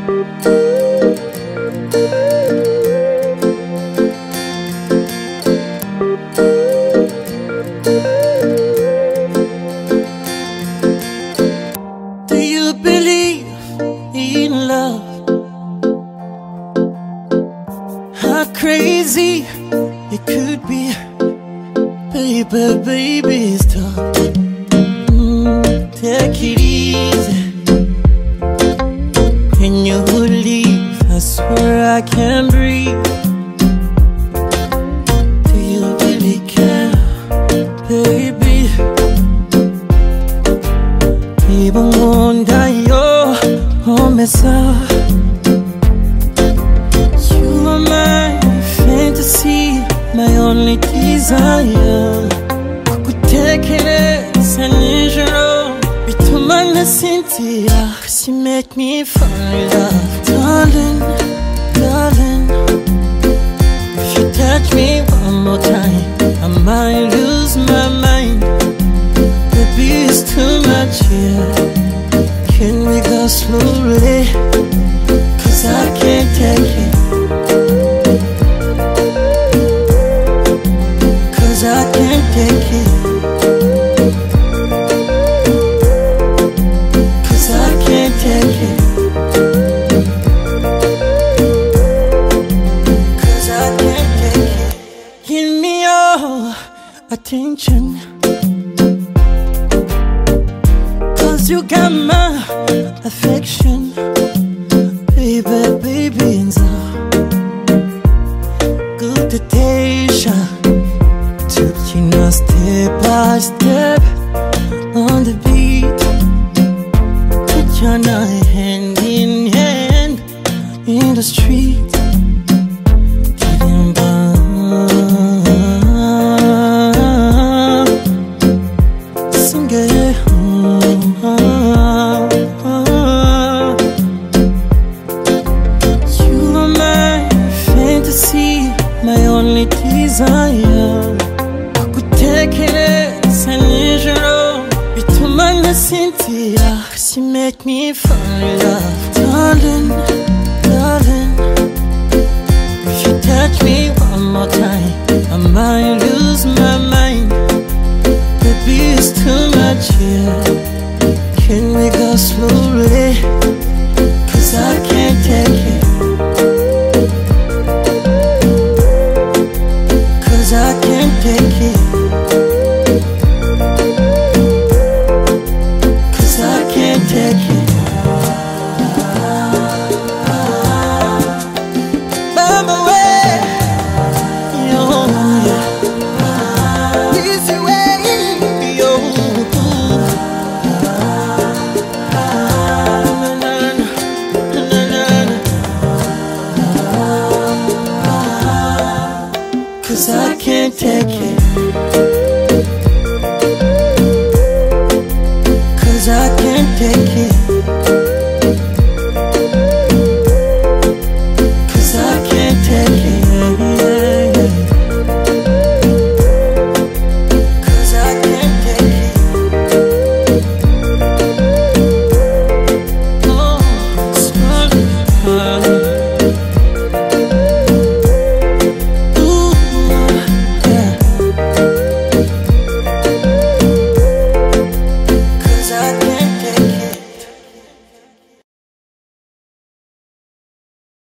Do you believe in love? How crazy it could be. Baby, baby, stop. Take it easy. When you leave, I swear I can't breathe. Do you really care, baby? Even wonder your home is up. You are my fantasy, my only desire. Kukutekereza nijoro bituma nasinzira, 'cause you make me fall in love. Darling, darling, if you touch me one more time, I might lose my mind. Baby, it's too much here. Can we go slowly? 'Cause I can't take it. 'Cause I can't take it. 'Cause I can't take it. 'Cause I can't take it. Give me your attention, 'cause you got my affection. Baby, baby, and so good to taste. Taking us step by step on the beat. Put your night hand in hand in the street. Getting by. Sing it. You are my fantasy, my only desire. Kukutekereza nijoro bituma nasinzira, 'cause you make me fall in love. Darling, darling, if you touch me one more time, I might lose my mind. Baby, it's too much here. Can we go slowly? 'Cause I can't take it. 'Cause I can't take it. 'Cause I can't take it. By my way, yo, yeah. Easy way, yo. Na, na, na, na, na. 'Cause I can't take it. 'Cause I can't take it.